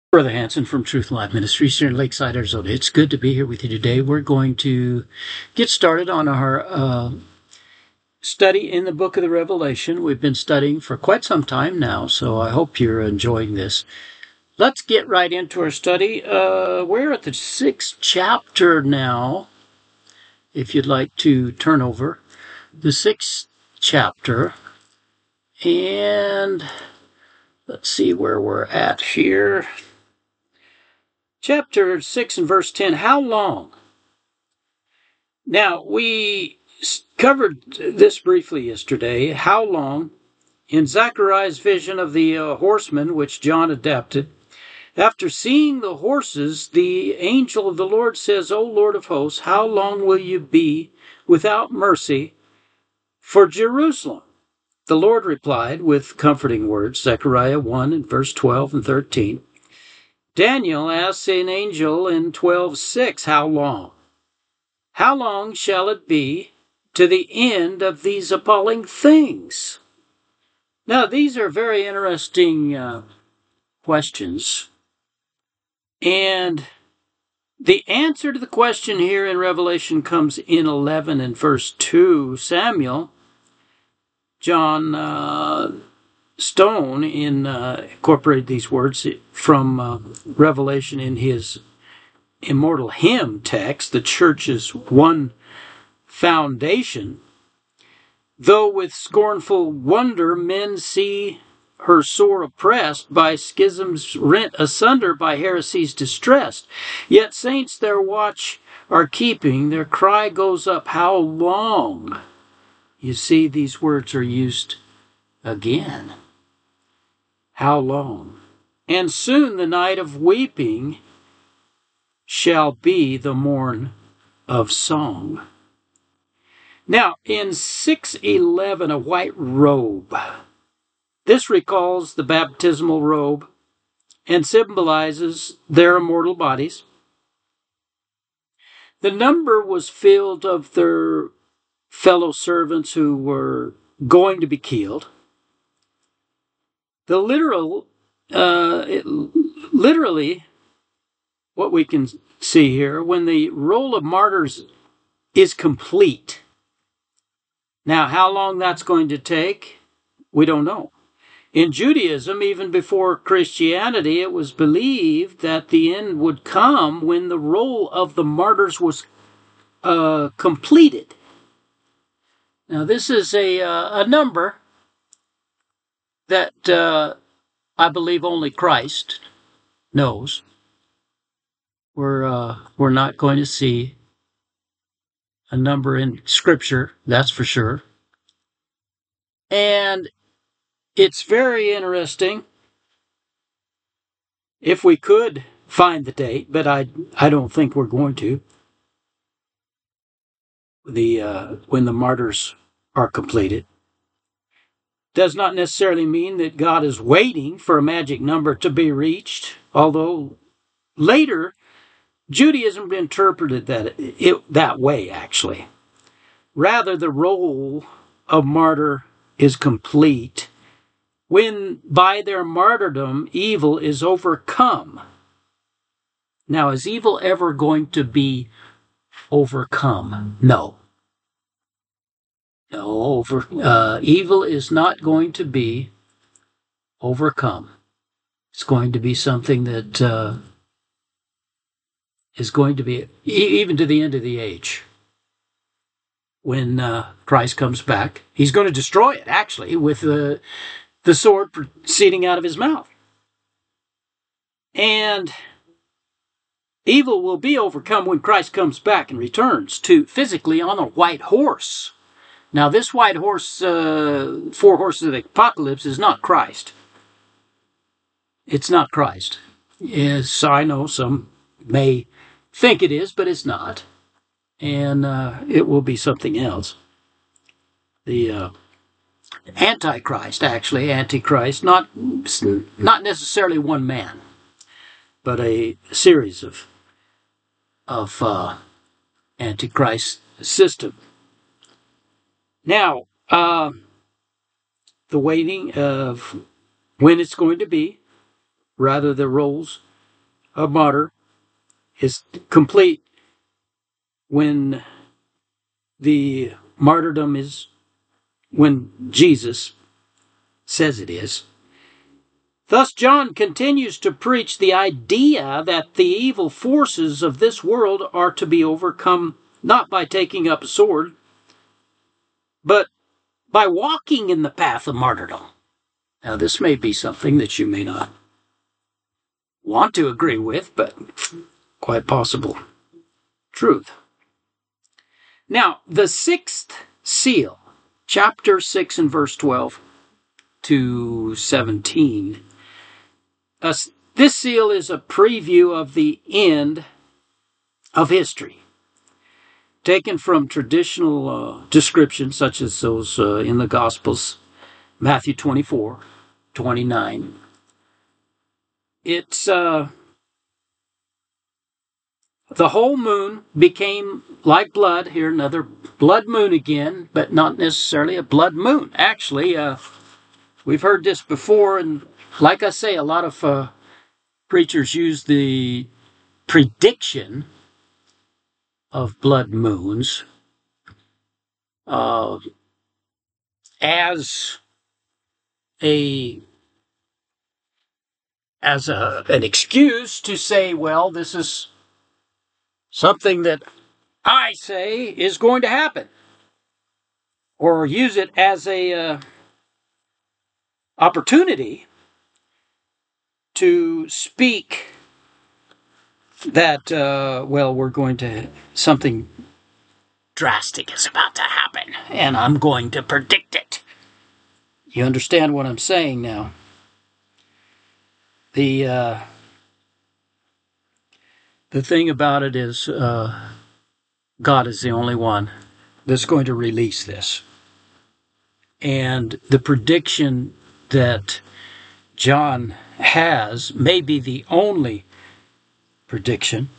Brother Hanson from Truth Life Ministries here in Lakeside, Arizona. It's good to be here with you today. We're going to get started on our study in the book of the Revelation. We've been studying for quite some time now, so I hope you're enjoying this. Let's get right into our study. We're at the 6th chapter now, if you'd like to turn over. The 6th chapter, and let's see where we're at here. Chapter 6 and verse 10, how long? Now, we covered this briefly yesterday. How long? In Zechariah's vision of the horsemen, which John adapted, after seeing the horses, the angel of the Lord says, O Lord of hosts, how long will you be without mercy for Jerusalem? The Lord replied with comforting words, Zechariah 1 and verse 12 and 13. Daniel asks an angel in 12:6, how long? How long shall it be to the end of these appalling things? Now, these are very interesting questions. And the answer to the question here in Revelation comes in 11 and verse 2. Samuel, John Stone incorporated these words from Revelation in his immortal hymn text, the church's one foundation. Though with scornful wonder men see her sore oppressed, by schisms rent asunder, by heresies distressed, yet saints their watch are keeping, their cry goes up, how long? You see, these words are used again. How long? And soon the night of weeping shall be the morn of song. Now, in 6:11, a white robe. This recalls the baptismal robe and symbolizes their immortal bodies. The number was filled of their fellow servants who were going to be killed. The literally, what we can see here, when the roll of martyrs is complete. Now, how long that's going to take, we don't know. In Judaism, even before Christianity, it was believed that the end would come when the roll of the martyrs was completed. Now, this is a number that I believe only Christ knows. We're not going to see a number in Scripture, that's for sure. And it's very interesting if we could find the date, but I don't think we're going to. When the martyrs are completed. Does not necessarily mean that God is waiting for a magic number to be reached, although later Judaism interpreted that way, actually. Rather, the roll of martyr is complete when by their martyrdom evil is overcome. Now, is evil ever going to be overcome? No. No, evil is not going to be overcome. It's going to be something that is going to be, even to the end of the age. When Christ comes back, he's going to destroy it, actually, with the sword proceeding out of his mouth. And evil will be overcome when Christ comes back and returns to physically on a white horse. Now, this white horse, 4 horses of the apocalypse, is not Christ. It's not Christ. Yes, I know some may think it is, but it's not. And it will be something else. The Antichrist, actually, Antichrist, not necessarily one man, but a series of Antichrist system. Now, the waiting of when it's going to be, rather the rolls a martyr is complete when the martyrdom is when Jesus says it is. Thus, John continues to preach the idea that the evil forces of this world are to be overcome not by taking up a sword, but by walking in the path of martyrdom. Now, this may be something that you may not want to agree with, but quite possible truth. Now, the sixth seal, chapter 6 and verse 12 to 17, this seal is a preview of the end of history, taken from traditional descriptions such as those in the Gospels, Matthew 24, 29. It's the whole moon became like blood. Here, another blood moon again, but not necessarily a blood moon. Actually, we've heard this before, and like I say, a lot of preachers use the prediction of blood moons as an excuse to say, well, this is something that I say is going to happen, or use it as a opportunity to speak that, well, we're going to, something drastic is about to happen, and I'm going to predict it. You understand what I'm saying now? The thing about it is, God is the only one that's going to release this. And the prediction that John has may be the only prediction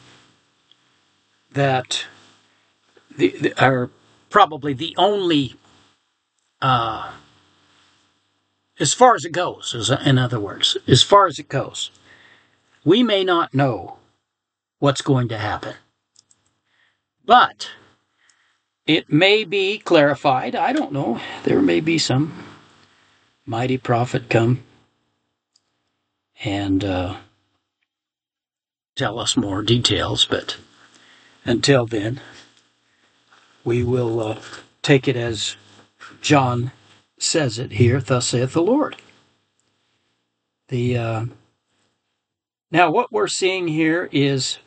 that are probably the only, as far as it goes, in other words, as far as it goes. We may not know what's going to happen, but it may be clarified. I don't know. There may be some mighty prophet come and tell us more details, but until then, we will take it as John says it here, thus saith the Lord. Now what we're seeing here is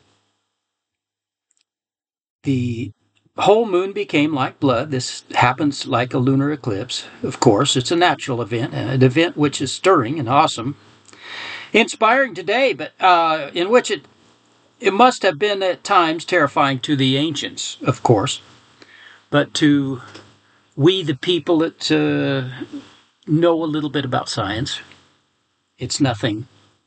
the whole moon became like blood. This happens like a lunar eclipse. Of course, it's a natural event, an event which is stirring and awesome, inspiring today, but in which it must have been at times terrifying to the ancients, of course, but to we, the people that know a little bit about science, it's nothing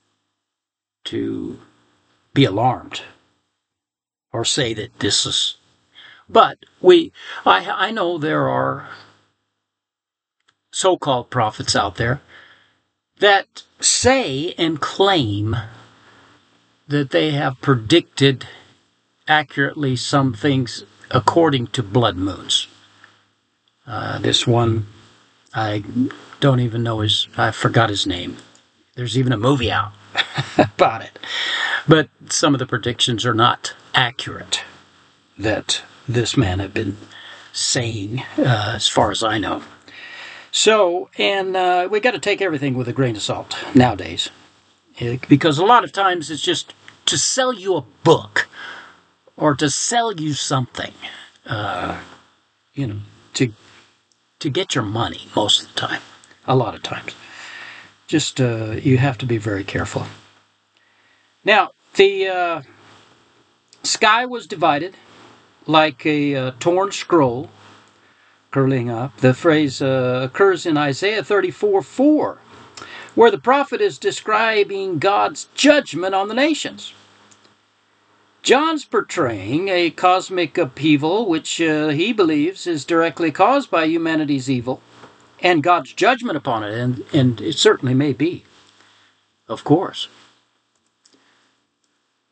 to be alarmed or say that this is. But I know there are so-called prophets out there that say and claim that they have predicted accurately some things according to blood moons. This one, I don't even know I forgot his name. There's even a movie out about it. But some of the predictions are not accurate that this man had been saying, as far as I know. So, and we got to take everything with a grain of salt nowadays. Because a lot of times it's just to sell you a book or to sell you something, to get your money most of the time, a lot of times. Just, you have to be very careful. Now, the sky was divided like a torn scroll curling up. The phrase occurs in Isaiah 34:4, where the prophet is describing God's judgment on the nations. John's portraying a cosmic upheaval which he believes is directly caused by humanity's evil and God's judgment upon it, and it certainly may be, of course.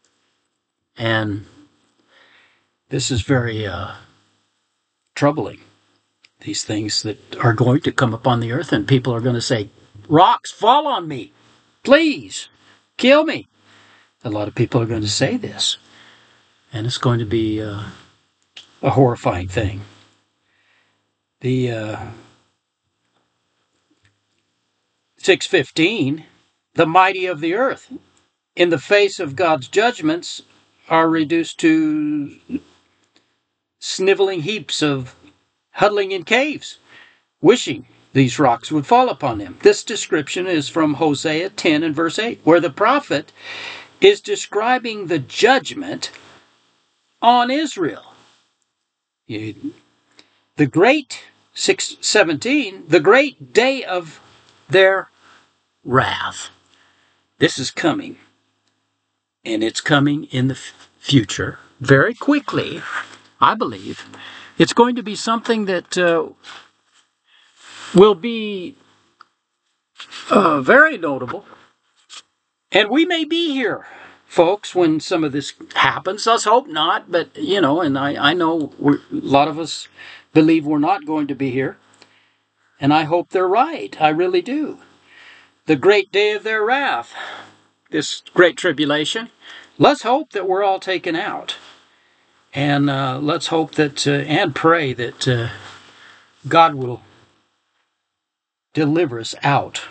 And this is very troubling. These things that are going to come upon the earth, and people are going to say, rocks, fall on me. Please, kill me. A lot of people are going to say this. And it's going to be a horrifying thing. The 6:15, the mighty of the earth, in the face of God's judgments, are reduced to sniveling heaps of huddling in caves, wishing these rocks would fall upon them. This description is from Hosea 10 and verse 8, where the prophet is describing the judgment on Israel. The great 6:17, the great day of their wrath. This is coming. And it's coming in the future very quickly, I believe. It's going to be something that will be very notable. And we may be here, folks, when some of this happens. Let's hope not, but, and I know a lot of us believe we're not going to be here. And I hope they're right. I really do. The great day of their wrath, this great tribulation. Let's hope that we're all taken out. And let's hope that, and pray that God will deliver us out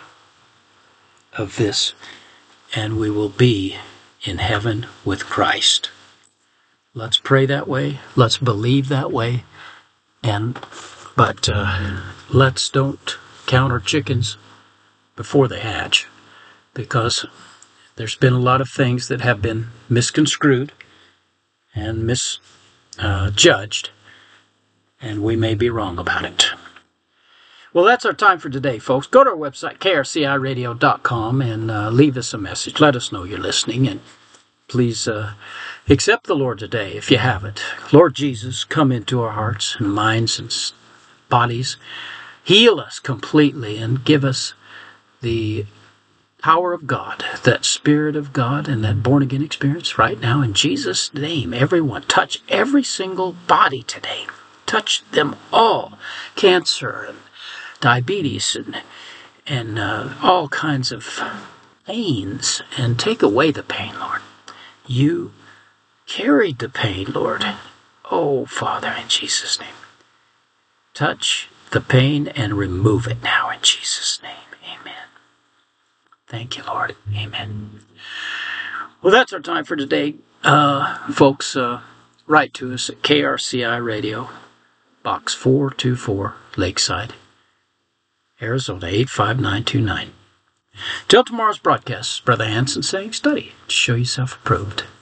of this, and we will be in heaven with Christ. Let's pray that way. Let's believe that way. But let's don't count our chickens before they hatch, because there's been a lot of things that have been misconstrued and misjudged, and we may be wrong about it. Well, that's our time for today, folks. Go to our website, krciradio.com, and leave us a message. Let us know you're listening, and please accept the Lord today if you haven't. Lord Jesus, come into our hearts and minds and bodies. Heal us completely and give us the power of God, that Spirit of God, and that born-again experience right now. In Jesus' name, everyone, touch every single body today. Touch them all. Cancer and diabetes and all kinds of pains, and take away the pain, Lord. You carried the pain, Lord. Oh, Father, in Jesus' name, touch the pain and remove it now in Jesus' name. Amen. Thank you, Lord. Amen. Well, that's our time for today. Folks, write to us at KRCI Radio, Box 424, Lakeside, Arizona 85929. Till tomorrow's broadcast, Brother Hanson saying, study to show yourself approved.